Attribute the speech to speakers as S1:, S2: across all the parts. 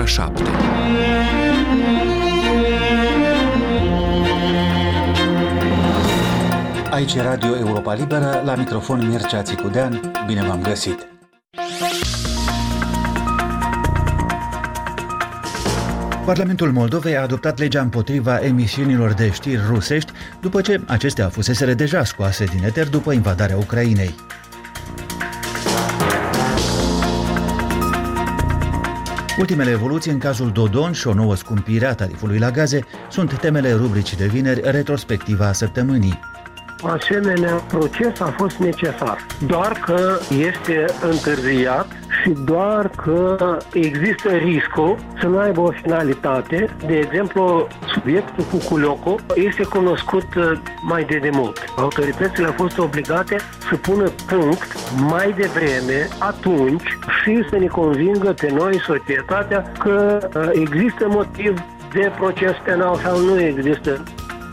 S1: ora 7.
S2: Aici e Radio Europa Liberă, la microfon Mircea Țicudean. Bine v-am găsit! Parlamentul Moldovei a adoptat legea împotriva emisiunilor de știri rusești, după ce acestea fuseseră deja scoase din eter după invadarea Ucrainei. Ultimele evoluții în cazul Dodon și o nouă scumpire a tarifului la gaze sunt temele rubricii de vineri, retrospectiva săptămânii.
S3: Asemenea proces a fost necesar, doar că este întârziat și doar că există riscul să nu aibă o finalitate. De exemplu, subiectul cu Culioco este cunoscut mai de demult. Autoritățile au fost obligate să pună punct mai devreme, atunci, și să ne convingă pe noi, societatea, că există motiv de proces penal sau nu există.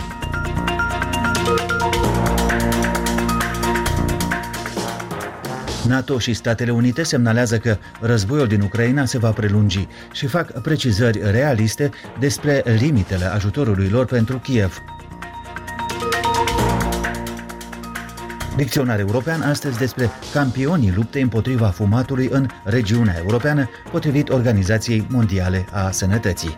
S2: NATO și Statele Unite semnalează că războiul din Ucraina se va prelungi și fac precizări realiste despre limitele ajutorului lor pentru Kiev. Dicționar european astăzi despre campionii luptei împotriva fumatului în regiunea europeană, potrivit Organizației Mondiale a Sănătății.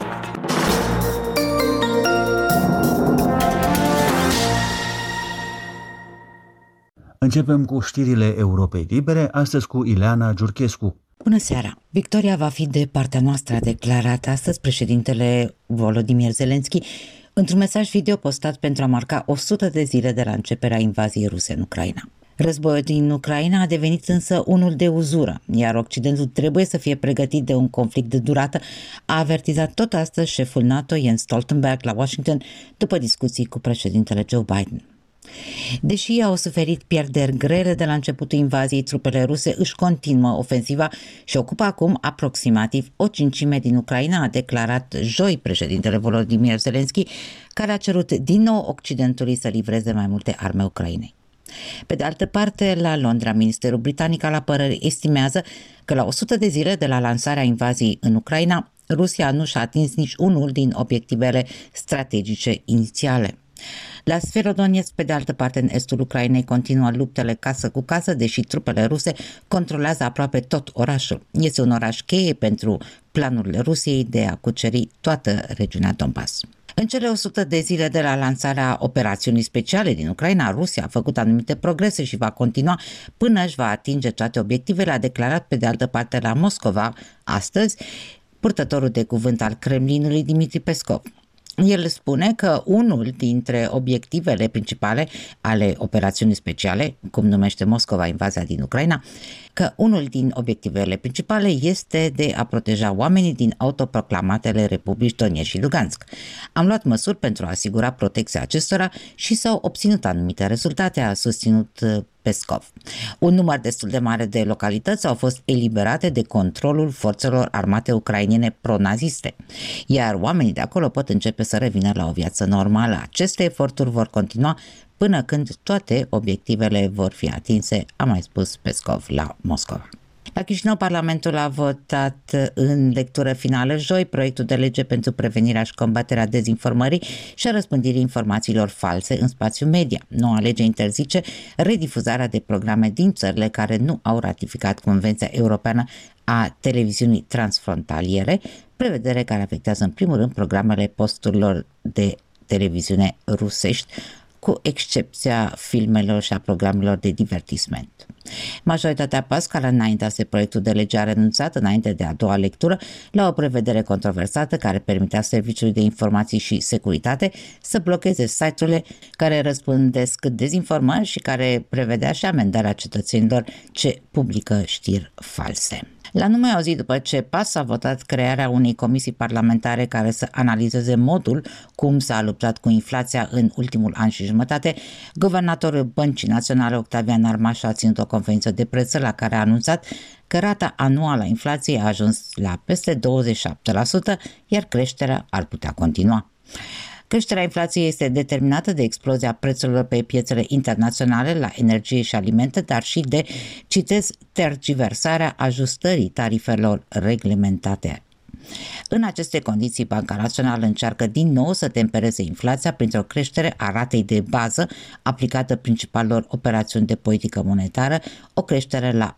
S2: Începem cu știrile Europei Libere, astăzi cu Ileana Giurchescu.
S4: Bună seara! Victoria va fi de partea noastră, a declarat astăzi președintele Volodymyr Zelensky într-un mesaj video postat pentru a marca 100 de zile de la începerea invaziei ruse în Ucraina. Războiul din Ucraina a devenit însă unul de uzură, iar Occidentul trebuie să fie pregătit de un conflict de durată, a avertizat tot astăzi șeful NATO Jens Stoltenberg la Washington după discuții cu președintele Joe Biden. Deși au suferit pierderi grele de la începutul invaziei, trupele ruse își continuă ofensiva și ocupă acum aproximativ o cincime din Ucraina, a declarat joi președintele Volodymyr Zelensky, care a cerut din nou Occidentului să livreze mai multe arme Ucrainei. Pe de altă parte, la Londra, Ministerul Britanic al Apărării estimează că la 100 de zile de la lansarea invaziei în Ucraina, Rusia nu și-a atins nici unul din obiectivele strategice inițiale. La Severodonetsk, pe de altă parte, în estul Ucrainei, continuă luptele casă cu casă, deși trupele ruse controlează aproape tot orașul. Este un oraș cheie pentru planurile Rusiei de a cuceri toată regiunea Donbass. În cele 100 de zile de la lansarea operațiunii speciale din Ucraina, Rusia a făcut anumite progrese și va continua până își va atinge toate obiectivele, a declarat pe de altă parte la Moscova astăzi purtătorul de cuvânt al Kremlinului Dmitri Peskov. El spune că unul dintre obiectivele principale ale operațiunii speciale, cum numește Moscova invazia din Ucraina, că unul din obiectivele principale este de a proteja oamenii din autoproclamatele republici Donetsk și Lugansk. Am luat măsuri pentru a asigura protecția acestora și s-au obținut anumite rezultate, a susținut Peskov. Un număr destul de mare de localități au fost eliberate de controlul forțelor armate ucrainene pro-naziste, iar oamenii de acolo pot începe să revină la o viață normală. Aceste eforturi vor continua până când toate obiectivele vor fi atinse, a mai spus Peskov la Moscova. La Chișinău, Parlamentul a votat în lectură finală joi proiectul de lege pentru prevenirea și combaterea dezinformării și a răspândirii informațiilor false în spațiul media. Noua lege interzice redifuzarea de programe din țările care nu au ratificat Convenția Europeană a Televiziunii Transfrontaliere, prevedere care afectează în primul rând programele posturilor de televiziune rusești, cu excepția filmelor și a programelor de divertisment. Majoritatea PAS, care înaintase proiectul de lege, a renunțat înainte de a doua lectură la o prevedere controversată care permitea Serviciului de Informații și Securitate să blocheze site-urile care răspândesc dezinformări și care prevedea și amendarea cetățenilor ce publică știri false. La numai o zi după ce PAS a votat crearea unei comisii parlamentare care să analizeze modul cum s-a luptat cu inflația în ultimul an și jumătate, guvernatorul Băncii Naționale Octavian Armaș a ținut o conferință de presă la care a anunțat că rata anuală a inflației a ajuns la peste 27%, iar creșterea ar putea continua. Creșterea inflației este determinată de explozia prețurilor pe piețele internaționale la energie și alimente, dar și de, citez, tergiversarea ajustării tarifelor reglementate. În aceste condiții, Banca Națională încearcă din nou să tempereze inflația printr-o creștere a ratei de bază aplicată principalelor operațiuni de politică monetară, o creștere la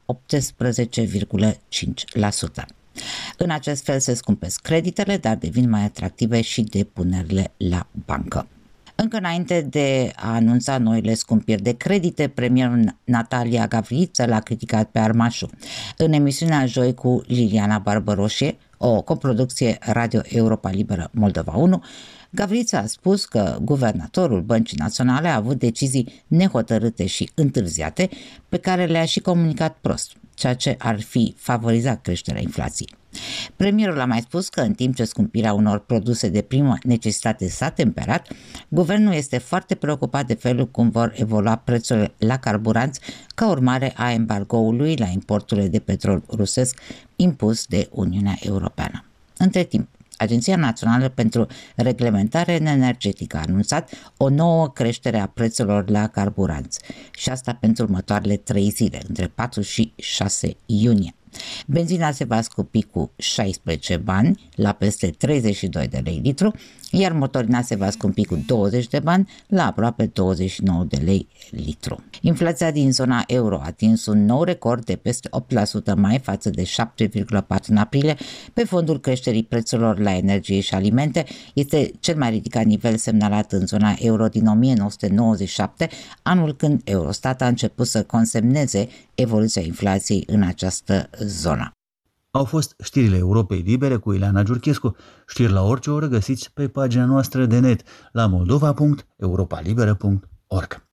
S4: 18,5%. În acest fel se scumpesc creditele, dar devin mai atractive și depunerile la bancă. Încă înainte de a anunța noile scumpiri de credite, premierul Natalia Gavriță l-a criticat pe Armașu. În emisiunea Joi cu Liliana Barbăroșie, o coproducție Radio Europa Liberă Moldova 1, Gavriță a spus că guvernatorul Băncii Naționale a avut decizii nehotărâte și întârziate, pe care le-a și comunicat prost, ceea ce ar fi favorizat creșterea inflației. Premierul a mai spus că în timp ce scumpirea unor produse de primă necesitate s-a temperat, guvernul este foarte preocupat de felul cum vor evolua prețurile la carburanți ca urmare a embargoului la importurile de petrol rusesc impus de Uniunea Europeană. Între timp, Agenția Națională pentru Reglementare Energetică a anunțat o nouă creștere a prețurilor la carburanți și asta pentru următoarele 3 zile, între 4 și 6 iunie. Benzina se va scumpi cu 16 bani la peste 32 de lei litru, iar motorina se va scumpi cu 20 de bani la aproape 29 de lei litru. Inflația din zona euro a atins un nou record de peste 8% mai față de 7,4% în aprilie, pe fondul creșterii prețurilor la energie și alimente. Este cel mai ridicat nivel semnalat în zona euro din 1997, anul când Eurostat a început să consemneze evoluția inflației în această zonă.
S2: Au fost știrile Europei Libere cu Ileana Giurchescu. Știri la orice oră găsiți pe pagina noastră de net la moldova.europalibera.org.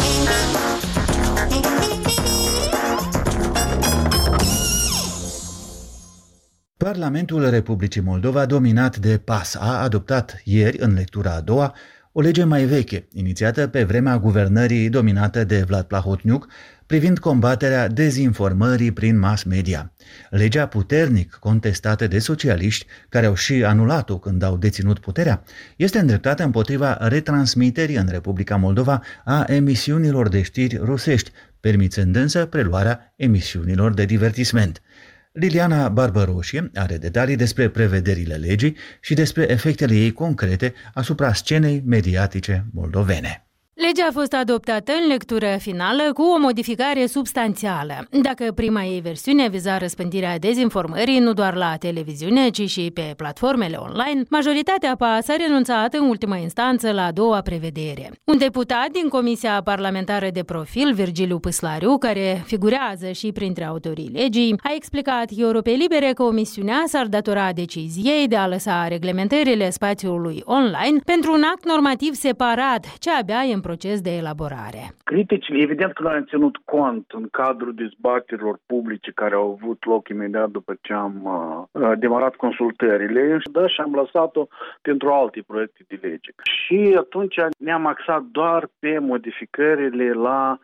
S2: Parlamentul Republicii Moldova, dominat de PAS, a adoptat ieri, în lectura a doua, o lege mai veche, inițiată pe vremea guvernării dominată de Vlad Plahotniuc, privind combaterea dezinformării prin mass media. Legea puternic contestată de socialiști, care au și anulat-o când au deținut puterea, este îndreptată împotriva retransmiterii în Republica Moldova a emisiunilor de știri rusești, permițând însă preluarea emisiunilor de divertisment. Liliana Barbăroșie are detalii despre prevederile legii și despre efectele ei concrete asupra scenei mediatice moldovene.
S1: Legea a fost adoptată în lectură finală cu o modificare substanțială. Dacă prima ei versiune viza răspândirea dezinformării nu doar la televiziune, ci și pe platformele online, majoritatea PAS a renunțat în ultima instanță la a doua prevedere. Un deputat din Comisia Parlamentară de Profil, Virgiliu Păslariu, care figurează și printre autorii legii, a explicat Europei Libere că omisiunea s-ar datora deciziei de a lăsa reglementările spațiului online pentru un act normativ separat, ce abia e în proces de elaborare.
S5: Criticile, evident că noi am ținut cont în cadrul dezbaterilor publice care au avut loc imediat după ce am demarat consultările, și am lăsat-o pentru alte proiecte de lege. Și atunci ne-am axat doar pe modificările la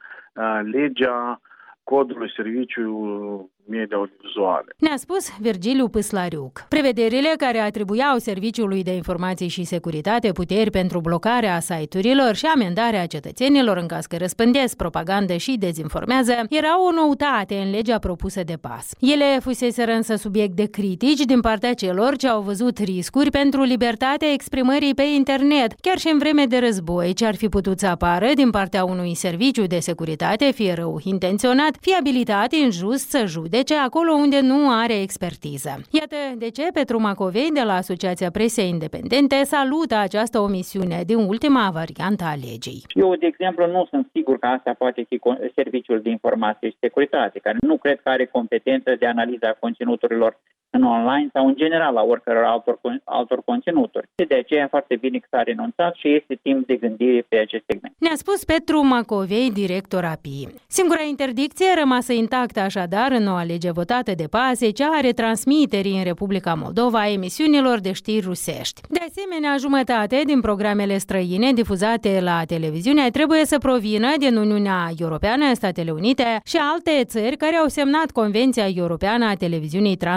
S5: legea codului serviciului media audiovizuale.
S1: Ne-a spus Virgiliu Păslariuc. Prevederile care atribuiau Serviciului de Informații și Securitate puteri pentru blocarea site-urilor și amendarea cetățenilor în caz că răspândesc propagandă și dezinformează erau o noutate în legea propusă de PAS. Ele fuseseră însă subiect de critici din partea celor ce au văzut riscuri pentru libertatea exprimării pe internet, chiar și în vreme de război, ce ar fi putut să apară din partea unui serviciu de securitate, fie rău intenționat, fie abilitat injust să judece acolo unde nu are expertiză. Iată de ce Petru Macovei de la Asociația Presei Independente salută această omisiune din ultima variantă a legii.
S6: Eu, de exemplu, nu sunt sigur că asta poate fi Serviciul de Informație și Securitate, care nu cred că are competență de analiză a conținuturilor în online sau în general la oricăror altor conținuturi. De aceea foarte bine că s-a renunțat și este timp de gândire pe acest segment.
S1: Ne-a spus Petru Macovei, director API. Singura interdicție rămasă intactă așadar în noua lege votată de PAS, cea a retransmiterii în Republica Moldova a emisiunilor de știri rusești. De asemenea, jumătate din programele străine difuzate la televiziune trebuie să provină din Uniunea Europeană, Statele Unite și alte țări care au semnat Convenția Europeană a Televiziunii Transfrontaliere.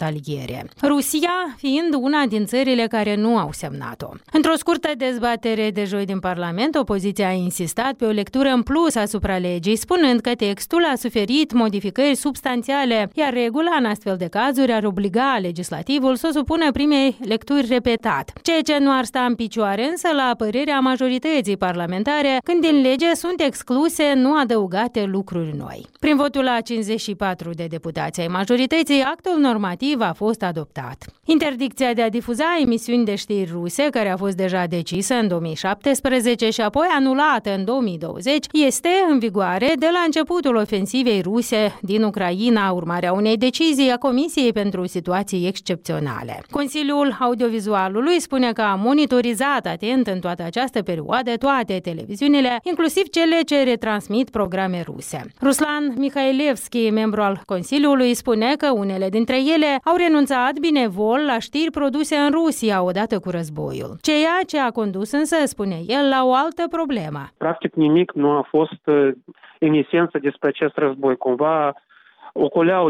S1: transfrontaliere, Rusia fiind una din țările care nu au semnat-o. Într-o scurtă dezbatere de joi din Parlament, opoziția a insistat pe o lectură în plus asupra legii, spunând că textul a suferit modificări substanțiale, iar regula în astfel de cazuri ar obliga legislativul să o supună primei lecturi repetat, ceea ce nu ar sta în picioare însă la părerea majorității parlamentare, când din lege sunt excluse, nu adăugate lucruri noi. Prin votul la 54 de deputați ai majorității, actul normativ a fost adoptat. Interdicția de a difuza emisiuni de știri ruse, care a fost deja decisă în 2017 și apoi anulată în 2020, este în vigoare de la începutul ofensivei ruse din Ucraina, urmarea unei decizii a Comisiei pentru situații excepționale. Consiliul Audiovizualului spune că a monitorizat atent în toată această perioadă toate televiziunile, inclusiv cele ce retransmit programe ruse. Ruslan Mikhailevski, membru al Consiliului, spune că unele dintre ele au renunțat binevol la știri produse în Rusia odată cu războiul. Ceea ce a condus însă, spune el, la o altă problemă.
S3: Practic nimic nu a fost în esență despre acest război. Cumva ocoleau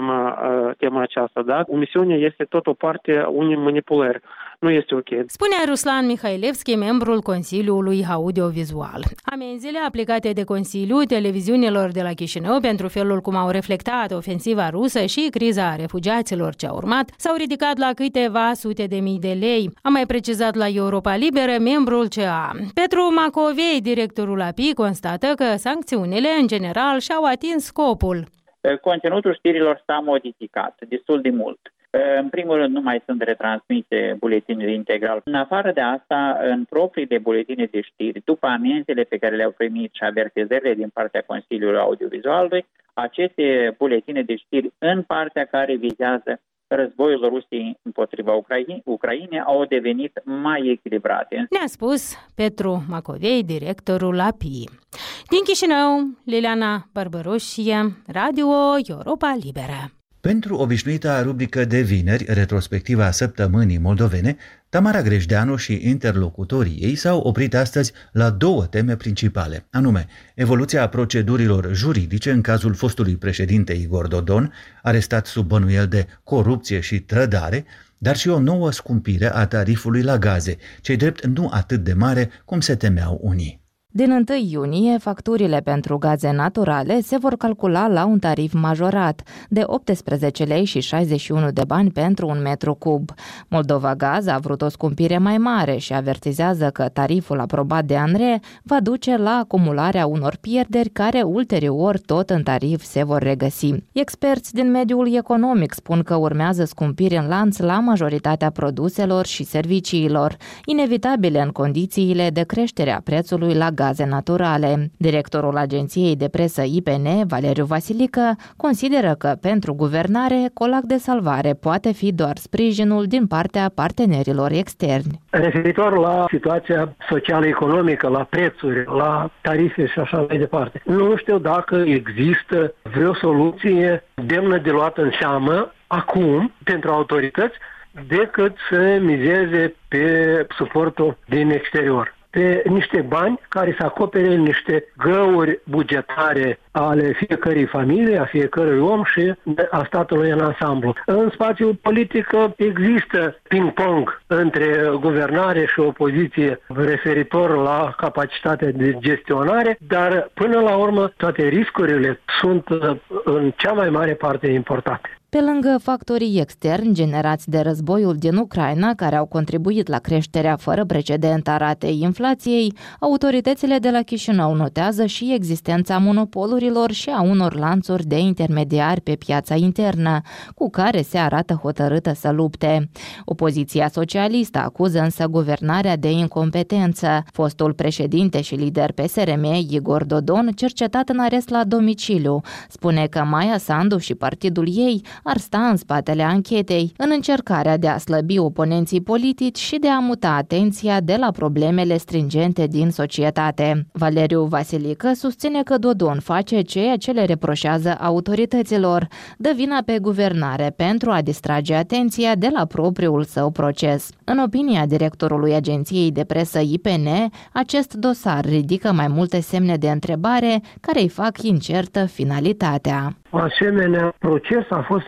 S3: tema aceasta, da? Omisiunea este tot o parte a unei manipulări. Nu este ok.
S1: Spune Ruslan Mikhailevski, membrul Consiliului Audiovizual. Amenziile aplicate de Consiliu televiziunilor de la Chișinău pentru felul cum au reflectat ofensiva rusă și criza refugiaților ce a urmat s-au ridicat la câteva sute de mii de lei. A mai precizat la Europa Liberă membrul CA. Petru Macovei, directorul API, constată că sancțiunile în general și-au atins scopul.
S6: Conținutul știrilor s-a modificat destul de mult. În primul rând, nu mai sunt retransmise buletinele integral. În afară de asta, în proprii de buletine de știri, după amenzile pe care le-au primit și avertizările din partea Consiliului Audiovizualului, aceste buletine de știri, în partea care vizează războiul Rusiei împotriva Ucrainei, au devenit mai echilibrate.
S1: Ne-a spus Petru Macovei, directorul API. Din Chișinău, Liliana Barbăroșie, Radio Europa Liberă.
S2: Pentru obișnuita rubrică de vineri, retrospectiva săptămânii moldovene, Tamara Grejdeanu și interlocutorii ei s-au oprit astăzi la două teme principale, anume evoluția procedurilor juridice în cazul fostului președinte Igor Dodon, arestat sub bănuiel de corupție și trădare, dar și o nouă scumpire a tarifului la gaze, ce-i drept nu atât de mare cum se temeau unii.
S7: Din 1 iunie, facturile pentru gaze naturale se vor calcula la un tarif majorat de 18 lei și 61 de bani pentru un metru cub. Moldova Gaz a vrut o scumpire mai mare și avertizează că tariful aprobat de ANRE va duce la acumularea unor pierderi care ulterior tot în tarif se vor regăsi. Experți din mediul economic spun că urmează scumpiri în lanț la majoritatea produselor și serviciilor, inevitabile în condițiile de creștere a prețului la gaze naturale. Directorul agenției de presă IPN, Valeriu Vasilică, consideră că pentru guvernare colac de salvare poate fi doar sprijinul din partea partenerilor externi.
S3: Referitor la situația socială-economică, la prețuri, la tarife și așa mai departe, nu știu dacă există vreo soluție demnă de luat în seamă acum pentru autorități decât să mizeze pe suportul din exterior, pe niște bani care să acopere niște găuri bugetare ale fiecărei familii, a fiecărui om și a statului în ansamblu. În spațiul politic există ping-pong între guvernare și opoziție referitor la capacitatea de gestionare, dar până la urmă toate riscurile sunt în cea mai mare parte importate.
S7: Pe lângă factorii externi generați de războiul din Ucraina, care au contribuit la creșterea fără precedent a ratei inflației, autoritățile de la Chișinău notează și existența monopolurilor și a unor lanțuri de intermediari pe piața internă, cu care se arată hotărâtă să lupte. Opoziția socialistă acuză însă guvernarea de incompetență. Fostul președinte și lider PSRM, Igor Dodon, cercetat în arest la domiciliu, spune că Maia Sandu și partidul ei ar sta în spatele anchetei, în încercarea de a slăbi oponenții politici și de a muta atenția de la problemele stringente din societate. Valeriu Vasilică susține că Dodon face ceea ce le reproșează autorităților, dă vina pe guvernare pentru a distrage atenția de la propriul său proces. În opinia directorului agenției de presă IPN, acest dosar ridică mai multe semne de întrebare care îi fac incertă finalitatea.
S3: Asemenea, proces a fost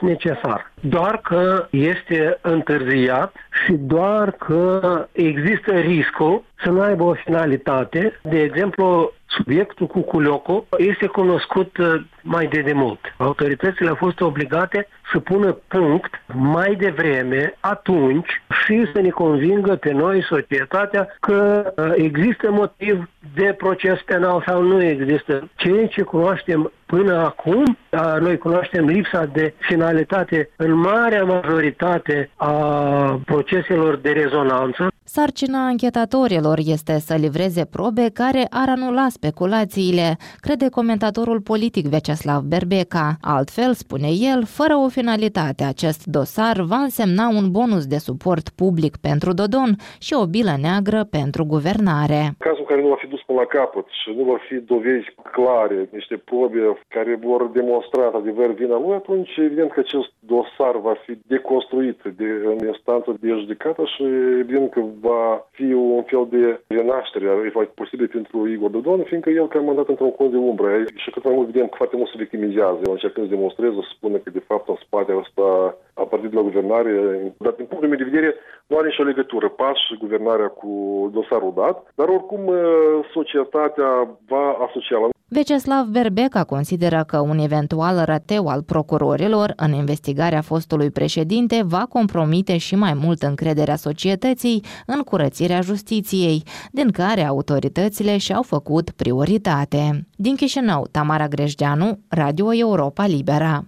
S3: necesar. Doar că este întârziat și doar că există riscul să nu aibă o finalitate. De exemplu, subiectul cu Culioco este cunoscut mai de demult. Autoritățile au fost obligate să pună punct mai devreme, atunci, și să ne convingă pe noi, societatea, că există motiv de proces penal sau nu există. Ceea ce cunoaștem până acum, noi cunoaștem lipsa de finalitate în marea majoritate a proceselor de rezonanță.
S7: Sarcina anchetatorilor este să livreze probe care ar anula speculațiile, crede comentatorul politic Vyacheslav Berbeca. Altfel, spune el, fără o finalitate, acest dosar va însemna un bonus de suport public pentru Dodon și o bilă neagră pentru guvernare.
S8: Cazul care nu va fi dus până la capăt și nu vor fi dovezi clare, niște probe care vor demonstra adevăr vina lui, atunci evident că acest dosar va fi deconstruit în instanță de judecată și evident că va fi un fel de renaștere, va fi posibil pentru Igor Dodon, fiindcă el că a mandat într-un cont de umbră și cât mai mult vedem că foarte mult se victimizează. El încercând să demonstreze, să spună că de fapt în spatele ăsta a partidului la guvernare, dar din punctul meu de vedere nu are nicio legătură PAS și guvernarea cu dosarul dat, dar oricum societatea va asocia la.
S7: Vyacheslav Berbeca consideră că un eventual rateu al procurorilor în investigarea fostului președinte va compromite și mai mult încrederea societății în curățirea justiției, din care autoritățile și-au făcut prioritate. Din Chișinău, Tamara Grejdeanu, Radio Europa Liberă.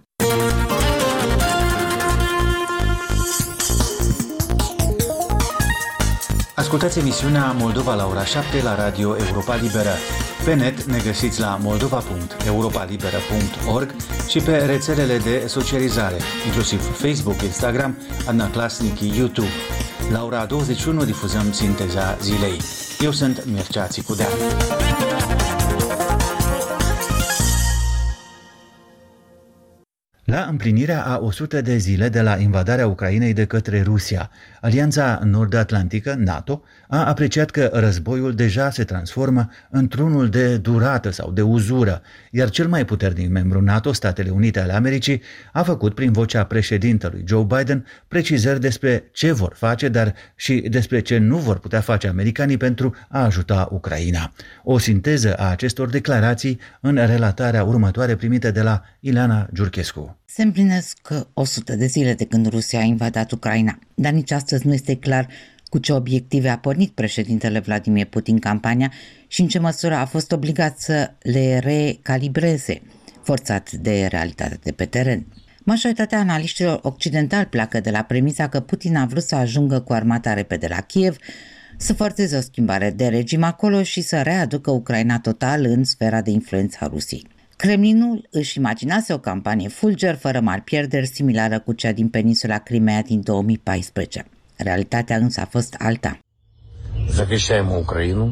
S2: Ascultați emisiunea Moldova la ora 7 la Radio Europa Liberă. Pe net ne găsiți la moldova.europalibera.org și pe rețelele de socializare, inclusiv Facebook, Instagram, Adnaclasnici, YouTube. La ora 21 difuzăm sinteza zilei. Eu sunt Mircea Țicudea. La împlinirea a 100 de zile de la invadarea Ucrainei de către Rusia, Alianța Nord-Atlantică, NATO, a apreciat că războiul deja se transformă într-unul de durată sau de uzură, iar cel mai puternic membru NATO, Statele Unite ale Americii, a făcut prin vocea președintelui Joe Biden precizări despre ce vor face, dar și despre ce nu vor putea face americanii pentru a ajuta Ucraina. O sinteză a acestor declarații în relatarea următoare primită de la Ileana Giurchescu.
S4: Se împlinesc 100 de zile de când Rusia a invadat Ucraina, dar nici astăzi nu este clar cu ce obiective a pornit președintele Vladimir Putin campania și în ce măsură a fost obligat să le recalibreze, forțat de realitatea de pe teren. Majoritatea analiștilor occidentali pleacă de la premisa că Putin a vrut să ajungă cu armata repede la Kiev, să forțeze o schimbare de regim acolo și să readucă Ucraina total în sfera de influență a Rusiei. Kremlinul își imaginase o campanie fulger fără mari pierderi, similară cu cea din peninsula Crimea din 2014. Realitatea însă a fost alta.
S9: Захищаємо Україну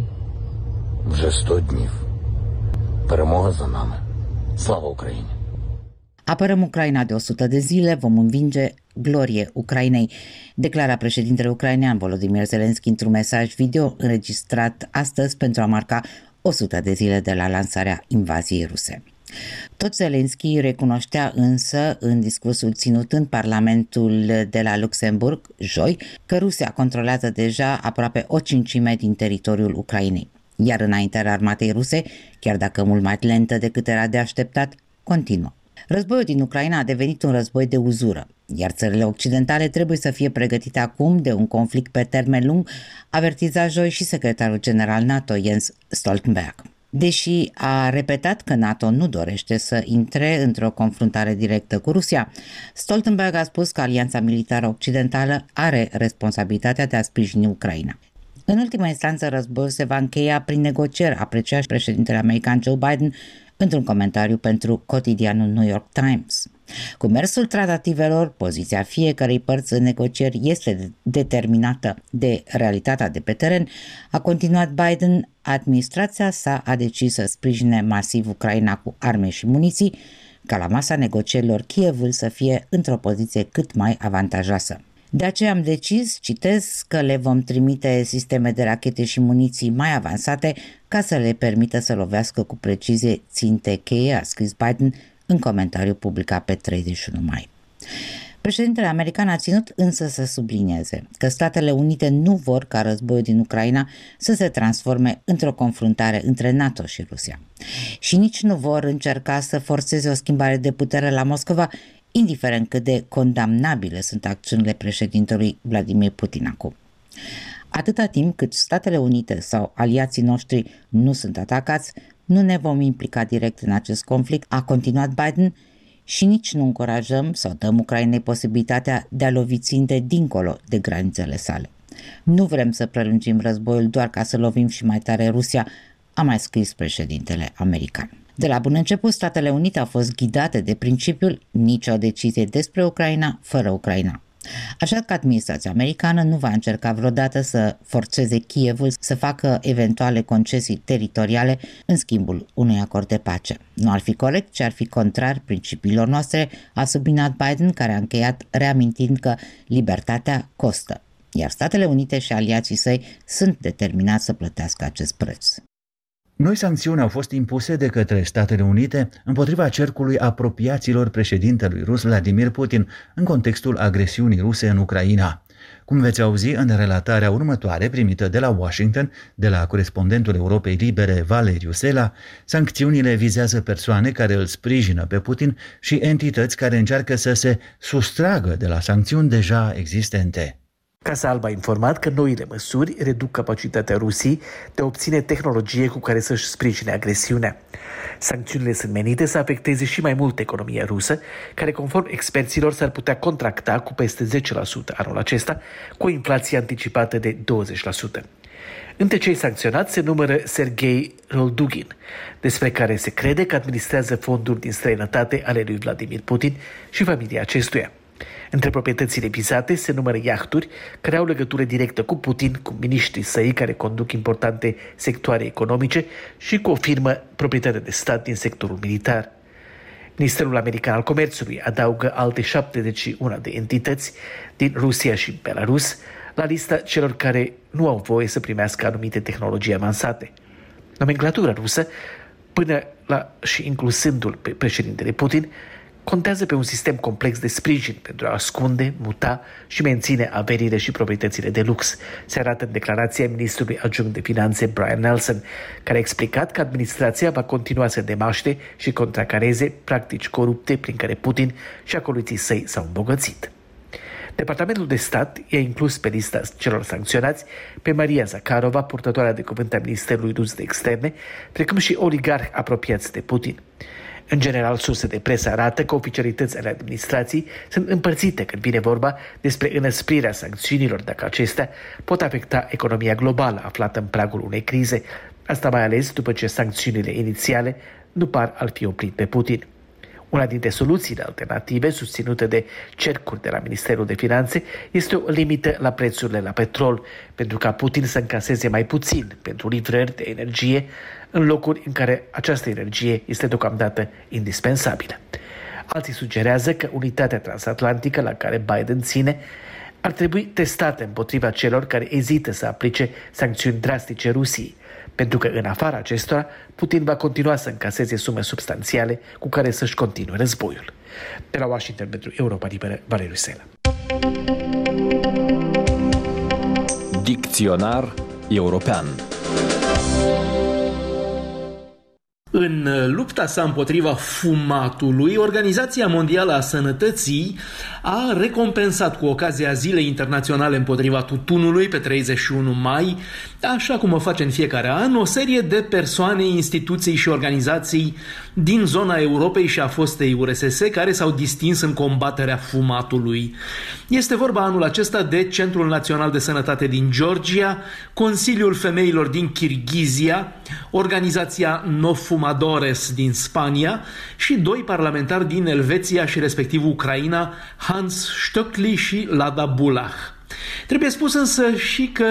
S9: вже 100 днів. Перемога за нами. Слава Україні!
S4: Apărăm Ucraina de 100 de zile, vom învinge, glorie Ucrainei, declara președintele ucrainean Volodymyr Zelensky într-un mesaj video înregistrat astăzi pentru a marca 100 de zile de la lansarea invaziei ruse. Tot Zelensky recunoștea însă în discursul ținut în Parlamentul de la Luxemburg, joi, că Rusia controlează deja aproape o cincime din teritoriul Ucrainei, iar înaintarea armatei ruse, chiar dacă mult mai lentă decât era de așteptat, continuă. Războiul din Ucraina a devenit un război de uzură, iar țările occidentale trebuie să fie pregătite acum de un conflict pe termen lung, avertiza joi și secretarul general NATO Jens Stoltenberg. Deși a repetat că NATO nu dorește să intre într-o confruntare directă cu Rusia, Stoltenberg a spus că alianța militară occidentală are responsabilitatea de a sprijini Ucraina. În ultima instanță, războiul se va încheia prin negocieri, aprecia și președintele american Joe Biden într-un comentariu pentru cotidianul New York Times. Cu mersul tratativelor, poziția fiecărei părți în negocieri este determinată de realitatea de pe teren, a continuat Biden, administrația sa a decis să sprijine masiv Ucraina cu arme și muniții, ca la masa negocierilor Kievul să fie într-o poziție cât mai avantajoasă. De aceea am decis, citez, că le vom trimite sisteme de rachete și muniții mai avansate ca să le permită să lovească cu precizie ținte cheie, a scris Biden în comentariu publicat pe 31 mai. Președintele american a ținut însă să sublinieze că Statele Unite nu vor ca războiul din Ucraina să se transforme într-o confruntare între NATO și Rusia. Și nici nu vor încerca să forțeze o schimbare de putere la Moscova, indiferent cât de condamnabile sunt acțiunile președintelui Vladimir Putin acum. Atâta timp cât Statele Unite sau aliații noștri nu sunt atacați, nu ne vom implica direct în acest conflict, a continuat Biden, și nici nu încurajăm sau dăm Ucrainei posibilitatea de a lovi ținte dincolo de granițele sale. Nu vrem să prelungim războiul doar ca să lovim și mai tare Rusia, a mai scris președintele american. De la bun început, Statele Unite au fost ghidate de principiul nicio decizie despre Ucraina fără Ucraina. Așa că administrația americană nu va încerca vreodată să forțeze Kievul să facă eventuale concesii teritoriale în schimbul unui acord de pace. Nu ar fi corect, ci ar fi contrar principiilor noastre, a subliniat Biden, care a încheiat reamintind că libertatea costă, iar Statele Unite și aliații săi sunt determinați să plătească acest preț.
S2: Noi sancțiuni au fost impuse de către Statele Unite împotriva cercului apropiaților președintelui rus Vladimir Putin în contextul agresiunii ruse în Ucraina. Cum veți auzi în relatarea următoare primită de la Washington, de la corespondentul Europei Libere Valeriu Sela, sancțiunile vizează persoane care îl sprijină pe Putin și entități care încearcă să se sustragă de la sancțiuni deja existente.
S10: Casa Albă a informat că noile măsuri reduc capacitatea Rusiei de a obține tehnologie cu care să-și sprijine agresiunea. Sancțiunile sunt menite să afecteze și mai mult economia rusă, care, conform experților, s-ar putea contracta cu peste 10% anul acesta, cu o inflație anticipată de 20%. Între cei sancționați se numără Sergei Roldugin, despre care se crede că administrează fonduri din străinătate ale lui Vladimir Putin și familia acestuia. Între proprietățile vizate se numără iahturi care au legătură directă cu Putin, cu miniștrii săi care conduc importante sectoare economice și cu o firmă proprietate de stat din sectorul militar. Ministerul American al Comerțului adaugă alte 71 de entități din Rusia și Belarus la lista celor care nu au voie să primească anumite tehnologii avansate. Nomenclatura rusă, până la și inclusându-l pe președintele Putin, contează pe un sistem complex de sprijin pentru a ascunde, muta și menține averile și proprietățile de lux. Se arată în declarația ministrului adjunct de finanțe Brian Nelson, care a explicat că administrația va continua să demaște și contracareze practici corupte prin care Putin și acoliții săi s-au îmbogățit. Departamentul de stat i-a inclus pe lista celor sancționați pe Maria Zakharova, purtătoarea de cuvânt a Ministerului Rus de Externe, precum și oligarhi apropiați de Putin. În general, surse de presă arată că oficialități ale administrației sunt împărțite când vine vorba despre înăsprirea sancțiunilor, dacă acestea pot afecta economia globală aflată în pragul unei crize, asta mai ales după ce sancțiunile inițiale nu par a fi oprit pe Putin. Una dintre soluțiile alternative susținute de cercuri de la Ministerul de Finanțe este o limită la prețurile la petrol, pentru ca Putin să încaseze mai puțin pentru livrări de energie în locuri în care această energie este deocamdată indispensabilă. Alții sugerează că unitatea transatlantică la care Biden ține ar trebui testată împotriva celor care ezită să aplice sancțiuni drastice Rusiei, pentru că în afara acestora Putin va continua să încaseze sume substanțiale cu care să-și continue războiul. De la Washington pentru Europa Liberă, Valeriu Sela.
S11: Dicționar european.
S12: În lupta sa împotriva fumatului, Organizația Mondială a Sănătății a recompensat cu ocazia Zilei Internaționale împotriva tutunului pe 31 mai, așa cum o face în fiecare an, o serie de persoane, instituții și organizații din zona Europei și a fostei URSS care s-au distins în combaterea fumatului. Este vorba anul acesta de Centrul Național de Sănătate din Georgia, Consiliul Femeilor din Kirghizia, Organizația No Fumadores din Spania și doi parlamentari din Elveția și respectiv Ucraina, Hans Stöckli și Lada Bulach. Trebuie spus însă și că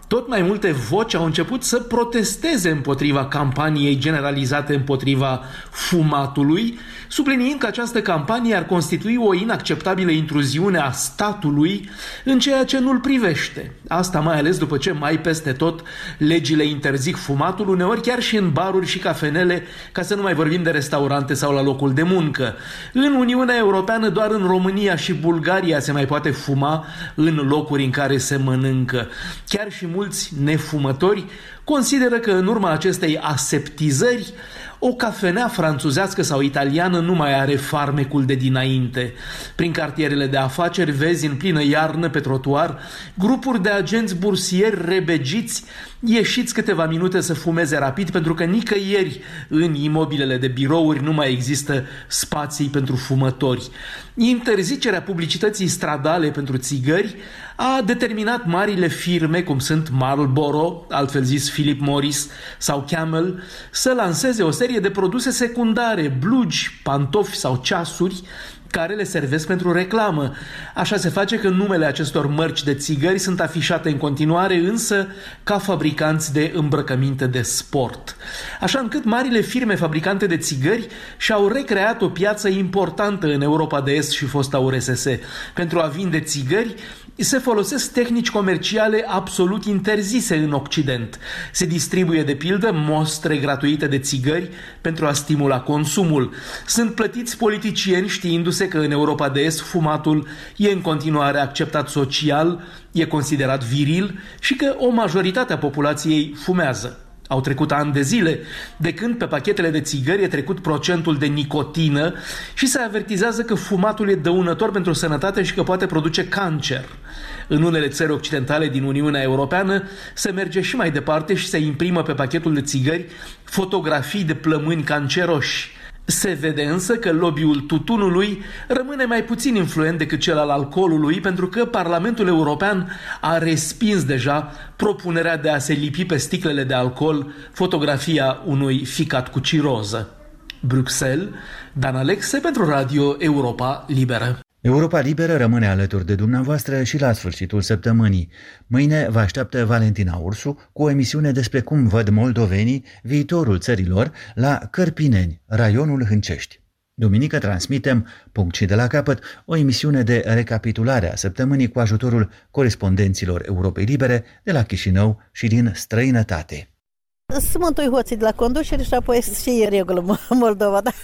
S12: tot mai multe voci au început să protesteze împotriva campaniei generalizate împotriva fumatului, subliniind că această campanie ar constitui o inacceptabilă intruziune a statului în ceea ce nu-l privește. Asta mai ales după ce mai peste tot legile interzic fumatul, uneori chiar și în baruri și cafenele, ca să nu mai vorbim de restaurante sau la locul de muncă. În Uniunea Europeană, doar în România și Bulgaria se mai poate fuma în locuri în care se mănâncă. Chiar și mulți nefumători consideră că în urma acestei aseptizări o cafenea franțuzească sau italiană nu mai are farmecul de dinainte. Prin cartierele de afaceri vezi în plină iarnă pe trotuar grupuri de agenți bursieri rebegiți ieșiți câteva minute să fumeze rapid, pentru că nicăieri în imobilele de birouri nu mai există spații pentru fumători. Interzicerea publicității stradale pentru țigări a determinat marile firme, cum sunt Marlboro, altfel zis Philip Morris sau Camel, să lanseze o serie de produse secundare, blugi, pantofi sau ceasuri, care le servesc pentru reclamă. Așa se face că numele acestor mărci de țigări sunt afișate în continuare, însă ca fabricanți de îmbrăcăminte de sport. Așa încât marile firme fabricante de țigări și-au recreat o piață importantă în Europa de Est și fosta URSS. Pentru a vinde țigări se folosesc tehnici comerciale absolut interzise în Occident. Se distribuie, de pildă, mostre gratuite de țigări pentru a stimula consumul. Sunt plătiți politicieni știindu-se că în Europa de Est fumatul e în continuare acceptat social, e considerat viril și că o majoritate a populației fumează. Au trecut ani de zile de când pe pachetele de țigări e trecut procentul de nicotină și se avertizează că fumatul e dăunător pentru sănătate și că poate produce cancer. În unele țări occidentale din Uniunea Europeană se merge și mai departe și se imprimă pe pachetul de țigări fotografii de plămâni canceroși. Se vede însă că lobby-ul tutunului rămâne mai puțin influent decât cel al alcoolului, pentru că Parlamentul European a respins deja propunerea de a se lipi pe sticlele de alcool fotografia unui ficat cu ciroză. Bruxelles, Dan Alexe pentru Radio Europa Liberă.
S2: Europa Liberă rămâne alături de dumneavoastră și la sfârșitul săptămânii. Mâine vă așteaptă Valentina Ursu cu o emisiune despre cum văd moldovenii viitorul țărilor la Cărpineni, raionul Hâncești. Duminică transmitem, punct și de la capăt, o emisiune de recapitulare a săptămânii cu ajutorul corespondenților Europei Libere de la Chișinău și din străinătate.
S11: Să mântui hoții de la conducere și apoi să fie regulă Moldova, dar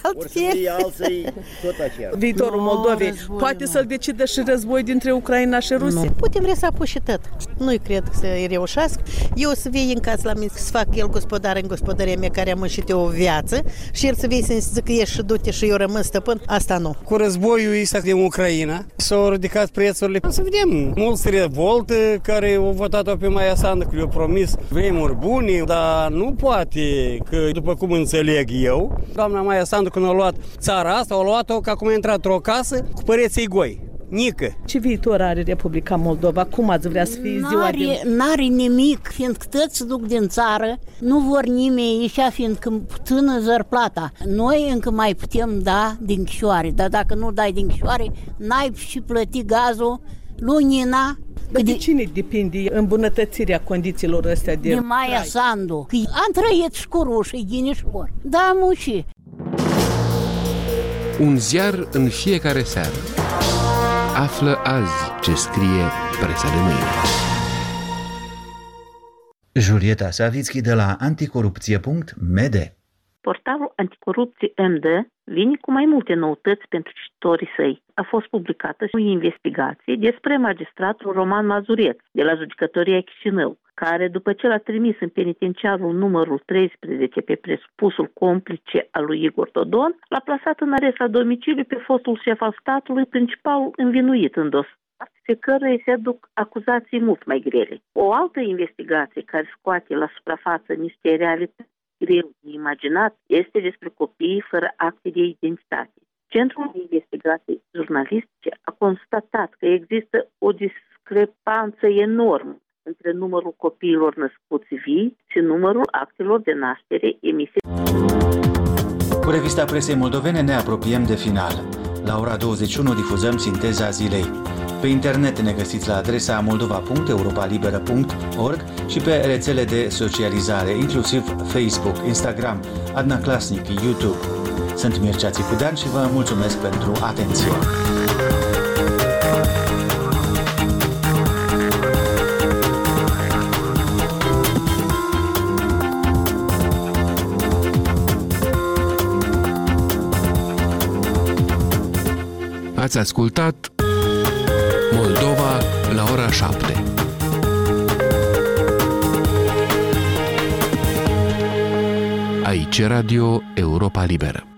S13: alții tot aceea.
S14: Viitorul Moldovei poate să-l decidă și război dintre Ucraina și Rusia?
S11: Nu. Putem resapă și tot. Nu-i cred că să-i reușească. Eu să vii în casă la mine, să fac el gospodar în gospodăria mea care am muncit o viață și el să vii să-mi zică ești și du-te și eu rămân stăpân, asta nu.
S13: Cu războiul ăsta din Ucraina s-au ridicat prețurile. O să vedem mulți revolte care au votat-o pe Maia Sandu, că le-au promis vremuri bune, dar nu poate, că după cum înțeleg eu, doamna Maia Sandu când a luat țara asta, a luat-o ca cum a intrat într-o casă cu păreții goi. Nică.
S14: Ce viitor are Republica Moldova? Cum ați vrea să fie ziua
S15: N-are nimic, fiindcă toți se duc din țară, nu vor nimeni ieșea, fiindcă puțină zărplata. Noi încă mai putem da din chișoare, dar dacă nu dai din chișoare, n-ai și plăti gazul, lunina.
S14: De cine depinde îmbunătățirea condițiilor astea de
S15: Maia Sandu. Am trăit și cu rușii, ghinișor. Da, muși.
S16: Un ziar în fiecare seară. Află azi ce scrie presa de mâine.
S2: Julieta Savitski de la anticorupție.md.
S17: Portalul Anticorupție MD vine cu mai multe noutăți pentru cititorii săi. A fost publicată o investigație despre magistratul Roman Mazureț de la Judecătoria Chișinău, care, după ce l-a trimis în penitenciarul numărul 13 pe presupusul complice al lui Igor Dodon, l-a plasat în arest la domiciliu pe fostul șef al statului, principalul învinuit în dosar, pe care îi se aduc acuzații mult mai grele. O altă investigație care scoate la suprafață niște realități greu de imaginat este despre copiii fără acte de identitate. Centrul de investigații jurnalistice a constatat că există o discrepanță enormă între numărul copiilor născuți vii și numărul actelor de naștere emise.
S2: Cu revista presei moldovene ne apropiem de final. La ora 21 difuzăm Sinteza Zilei. Pe internet ne găsiți la adresa moldova.europalibera.org și pe rețele de socializare, inclusiv Facebook, Instagram, Adna Klasnic, YouTube. Sunt Mircea Țicudean și vă mulțumesc pentru atenție.
S16: Ați ascultat Moldova la ora 7. Aici Radio Europa Liberă.